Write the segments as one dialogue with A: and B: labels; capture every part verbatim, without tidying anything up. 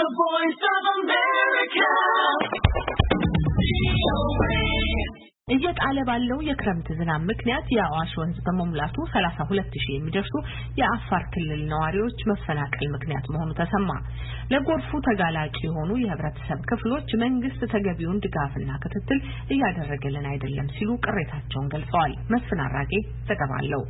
A: voice of America. እየጣለ ባለው የክረምት ዝናብ ምክንያት የአዋሽ ወንዝ በመሙላቱ ሰላሳ ሁለት ሺህ የሚደርሱ የአፋር ክልል ነዋሪዎች መፈናቀል ምክንያት መሆኑ ተሰማ። ለጎርፉ ተጋላጭ የሆኑ የህብረተሰብ ክፍሎች መንግስት ተገቢውን ድጋፍና ክትትል እያደረገልን አይደለም ሲሉ ቅሬታቸውን ገልጸዋል። መስፍን አራጌ ተቀባለው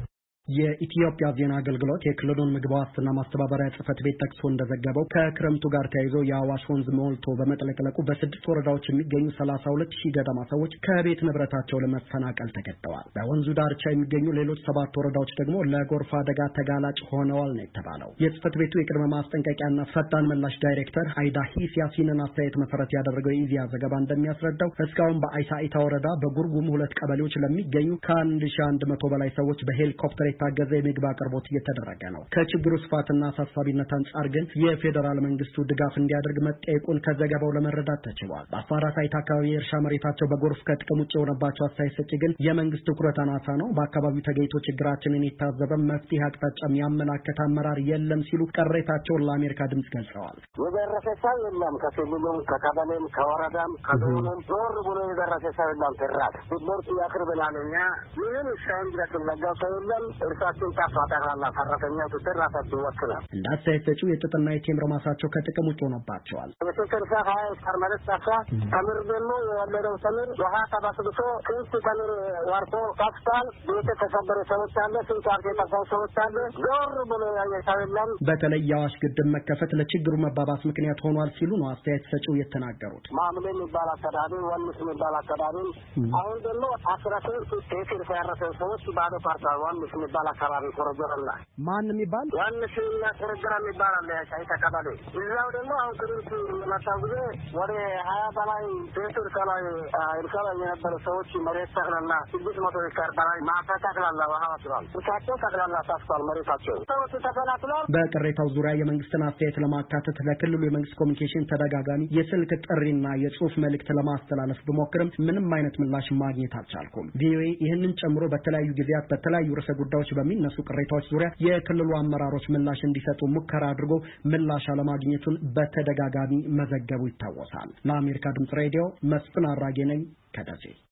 B: የኢትዮጵያ ዜና አገልግሎት የክልሉን ምግብ ዋስትና ማስተባበሪያ ጽፈት ቤት ጠቅሶ እንደዘገበው ከክረምቱ ጋር ተያይዞ የአዋሽ ወንዝ ሞልቶ በመጥለቅለቁ በስድስት ወረዳዎች የሚገኙ ሰላሳ ሁለት ሺህ ገደማ ሰዎች ከቤት ንብረታቸው ለመፈናቀል ተገደዋል። በወንዙ ዳርቻ የሚገኙ ሌሎች ሰባት ወረዳዎች ደግሞ ለጎርፍ አደጋ ተጋላጭ ሆነዋል ነው የተባለው። የጽፈት ቤቱ የቅድመ ማስጠንቀቂያና ፈጣን ምላሽ ዳይሬክተር አይዳ ሂሲያሲንን አስተያየት መሰረት ያደረገው የኢዜአ ዘገባ እንደሚያስረዳው እስካሁን በአይሳኢታ ወረዳ በጉርጉም ሁለት ቀበሌዎች ለሚገኙ ከአንድ ሺህ አንድ መቶ በላይ ሰዎች በሄሊኮፕተር ታገዘ የምግብ አቅርቦት እየተደረገ ነው። ከችግሩ ስፋትና አሳሳቢነት አንጻር ግን የፌደራል መንግስቱ ድጋፍ እንዲያደርግ መጠየቁን ከዘገባው ለመረዳት ተችሏል። በአፋር ሳይት አካባቢ የእርሻ መሬታቸው በጎርፍ ከጥቅም ውጭ የሆነባቸው አስተያየት ሰጪ ግን የመንግስት ትኩረት አናሳ ነው፣ በአካባቢው ተገኝቶ ችግራችንን የታዘበ መፍትሄ አቅጣጫ የሚያመላክት አመራር የለም ሲሉ ቅሬታቸውን ለአሜሪካ ድምጽ ገልጸዋል።
C: የደረሰ ሰው የለም፣ ከክልሉም ከቀበሌም ከወረዳም ከዞንም ዞር ብሎ የደረሰ ሰው የለም። ትራት ትምህርት ያቅርብናለኛ ይህን እስካሁን ድረስ ለጋው ሰው የለም። እርሳችን ታፋታራላ ፈረተኛ ተራፋቸው ወክላል።
B: እንደ አስተያየት ሰጪው የጥጥና የቴምር ማሳቸው ከጥቅም ውጭ ሆነባቸዋል።
C: በተከርሳ ሀያ ሄክታር መሬት ታፋ ተምር ደግሞ የወለደው ተምር ውሃ ተባስብሶ ክንስ ተምር ዋርቶ ታፍቷል። ቤተ ተሰበረ ሰዎች አለ፣ ስንት ዋርቶ የጠፋው ሰዎች አለ። ዞር ብሎ ያየሳው የለም።
B: በተለይ የአዋሽ ግድብ መከፈት ለችግሩ መባባስ ምክንያት ሆኗል ሲሉ ነው አስተያየት ሰጪው የተናገሩት።
C: ማምሌ የሚባል አካባቢ ወንስ የሚባል አካባቢ አሁን ደግሞ አስራ ስምንት ሄክታር ያረፈ ሰዎች ባዶ ፓርታል ወንስ የሚባል አካባቢ ኮረጆራላ
B: ማን የሚባል
C: ዋንስና ኮረጆራ የሚባል አለ ሳይታ አካባቢ። እዛው ደግሞ አሁን ክሩንቱ ለማታው ጊዜ ወደ ሀያ በላይ ሄክታር ከላይ እርሻ የነበሩ ሰዎች መሬት ተክላላ ስድስት መቶ ሄክታር በላይ ማሳ ተክላላ ውሃ ወስዷል። እርሻቸው ተክላላ ታስቷል። መሬታቸው ሰዎች ተፈናቅለዋል።
B: በቅሬታው ዙሪያ የመንግስትን አስተያየት ለማካተት ለክልሉ የመንግስት ኮሚኒኬሽን ተደጋጋሚ የስልክ ጥሪና የጽሁፍ መልእክት ለማስተላለፍ ብሞክርም ምንም አይነት ምላሽ ማግኘት አልቻልኩም። ቪኦኤ ይህንን ጨምሮ በተለያዩ ጊዜያት በተለያዩ ርዕሰ ጉዳዮች በሚነሱ ቅሬታዎች ዙሪያ የክልሉ አመራሮች ምላሽ እንዲሰጡ ሙከራ አድርጎ ምላሽ አለማግኘቱን በተደጋጋሚ መዘገቡ ይታወሳል። ለአሜሪካ ድምጽ ሬዲዮ መስፍን አራጌ ነኝ ከደሴ።